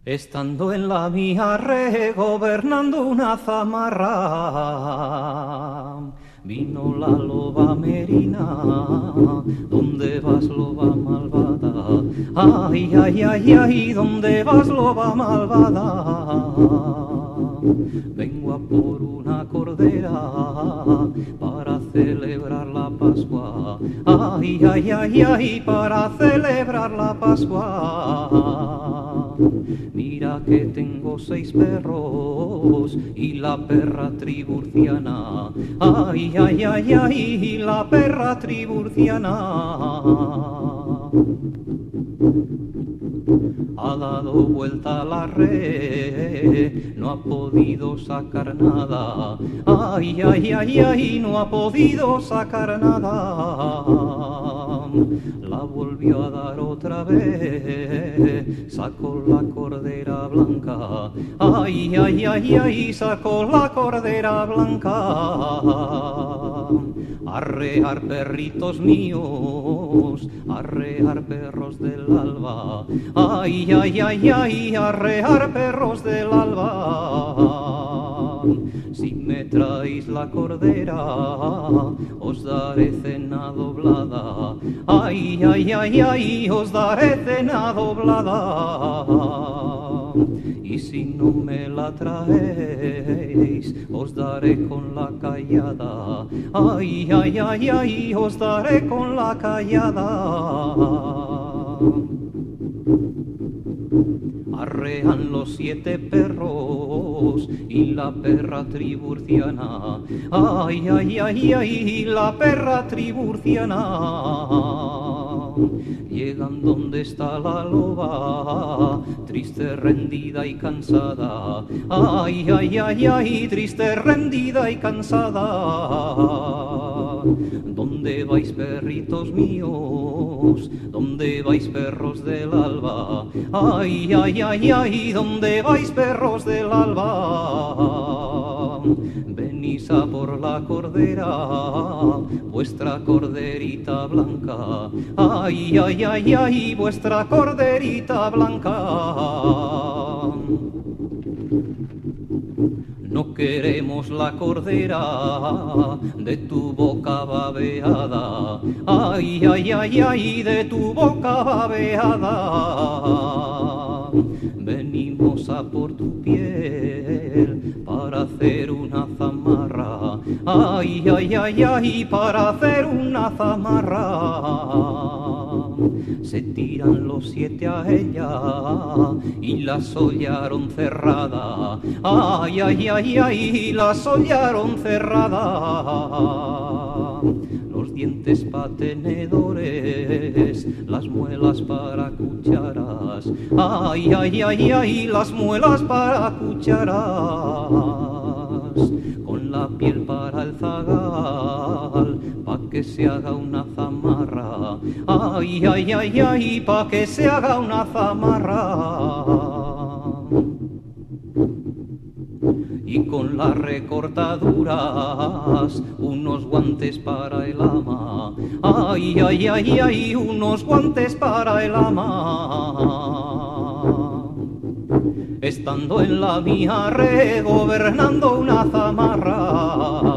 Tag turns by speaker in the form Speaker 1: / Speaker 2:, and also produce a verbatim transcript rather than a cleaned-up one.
Speaker 1: Estando en la mía re gobernando una zamarra, vino la loba merina. ¿Dónde vas, loba malvada? Ay, ay, ay, ay, ¿dónde vas, loba malvada? Vengo a por una cordera para celebrar la Pascua. Ay, ay, ay, ay, para celebrar la Pascua. Mira que tengo seis perros y la perra triburciana. Ay, ay, ay, ay, la perra triburciana. Ha dado vuelta la red, no ha podido sacar nada. Ay, ay, ay, ay, no ha podido sacar nada. La volvió a dar otra vez, sacó la cordera blanca. Ay, ay, ay, ay, sacó la cordera blanca. Arrear perritos míos, arrear perros del alba. Ay, ay, ay, ay, arrear perros del alba. Si me traéis la cordera, os daré cena doblada. Ay, ay, ay, ay, os daré cena doblada. Y si no me la traéis, os daré con la callada. Ay, ay, ay, ay, os daré con la callada. Arrean los siete perros y la perra triburciana. Ay, ay, ay, ay, la perra triburciana. Llegan donde está la loba, triste, rendida y cansada. Ay, ay, ay, ay, triste, rendida y cansada. ¿Dónde vais, perritos míos? ¿Dónde vais, perros del alba? Ay, ay, ay, ay, ¿dónde vais, perros del alba? Venís a por la cordera, vuestra corderita blanca. Ay, ay, ay, ay, vuestra corderita blanca. No queremos la cordera de tu boca babeada. Ay, ay, ay, ay, de tu boca babeada. Venimos a por tu piel para hacer una zamarra. Ay, ay, ay, ay, para hacer una zamarra. Se tiran los siete a ella y la sollaron cerrada. Ay, ay, ay, ay, la sollaron cerrada. Los dientes pa' tenedores, las muelas para cucharas. Ay, ay, ay, ay, las muelas para cucharas. Con la piel para el zagal, pa' que se haga una zamarra. Ay, ay, ay, ay, pa' que se haga una zamarra. Y con las recortaduras, unos guantes para el ama. Ay, ay, ay, ay, unos guantes para el ama. Estando en la mía re gobernando una zamarra.